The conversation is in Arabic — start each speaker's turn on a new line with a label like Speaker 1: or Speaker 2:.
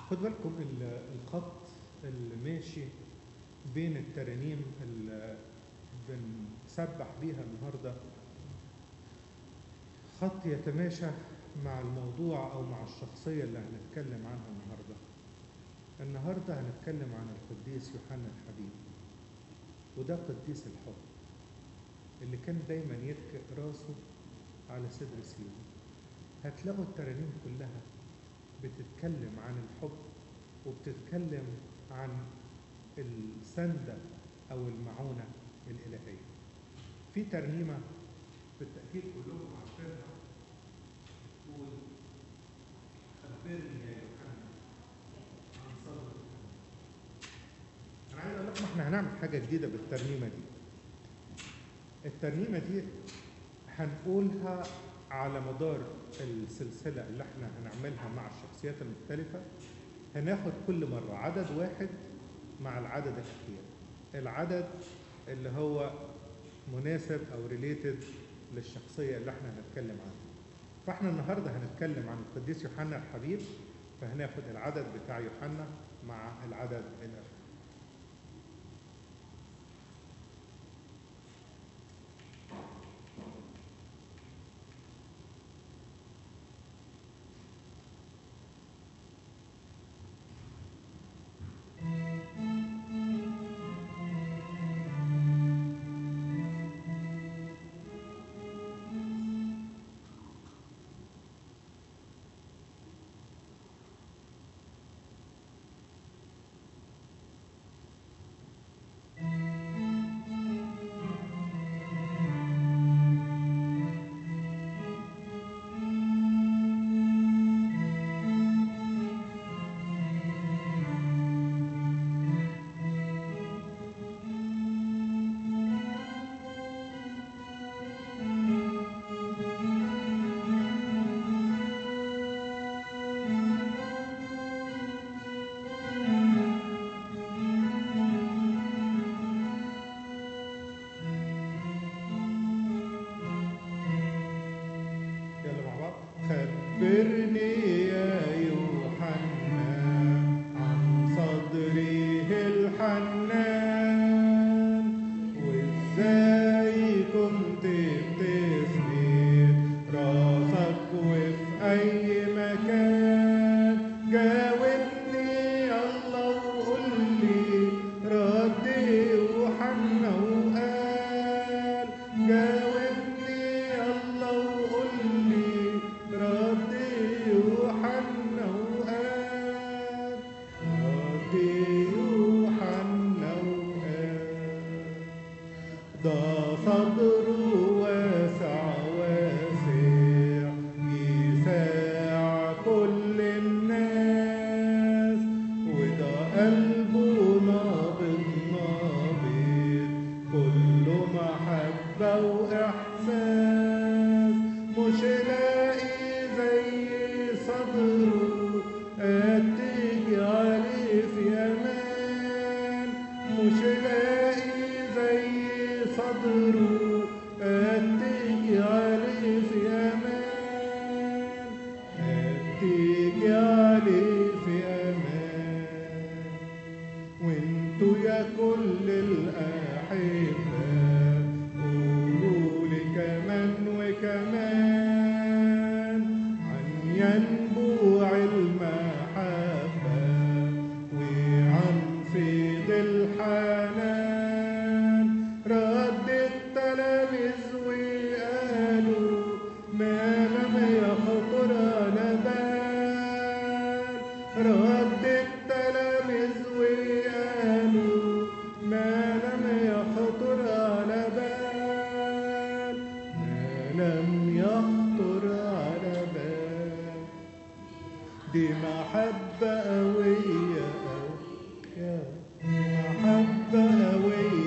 Speaker 1: خد بالكم الخط اللي ماشي بين الترانيم اللي بنسبح بيها النهارده خط يتماشى مع الموضوع او مع الشخصيه اللي هنتكلم عنها النهارده. النهارده هنتكلم عن القديس يوحنا الحبيب، وده قديس الحب اللي كان دايما يركب راسه على صدر سيوه. هتلاقوا الترانيم كلها بتتكلم عن الحب وبتتكلم عن السندة أو المعونة الإلهية. في ترنيمة بالتأكيد كلكم عارفينها تقول: خبرني يا يوحنا عن صبر. أنا عايز أقول لكم إحنا هنعمل حاجة جديدة بالترنيمة دي. الترنيمة دي هنقولها على مدار السلسلة اللي احنا هنعملها مع الشخصيات المختلفة. هناخد كل مرة عدد واحد مع العدد الأخير، العدد اللي هو مناسب أو ريليتد للشخصية اللي احنا هنتكلم عنها. فاحنا النهاردة هنتكلم عن القديس يوحنا الحبيب، فهناخد العدد بتاع يوحنا مع العدد الأخير. خبرني يا يوحنا عن صدره الحنان، وازاي كنت بتسند راسك وفي اي مكان. جاوبني يلا وقولي رد يوحنا وقال. جاوبني يلا وقولي رد يوحنا وقال. رد يوحنا وقال. ده صدره واسع واسع يساع كل الناس، وده قلبه نابض نابض كله محبة وإحساس. مش لاقي زي صدره أتيجي عليه في أمان. مش لاقي زي صدره أتيجي عليه في أمان. أتيجي عليه في أمان. وانتوا يا كل الأحبة قولوا لي كمان وكمان عن ينبوع المحبة وعن فيض الحنان. رد التلاميذ وقالوا ما لم يخطر على بال. رد التلاميذ وقالوا ما لم يخطر على بال. ما لم يخطر على بال. دي محبة قوية، دي محبة قوية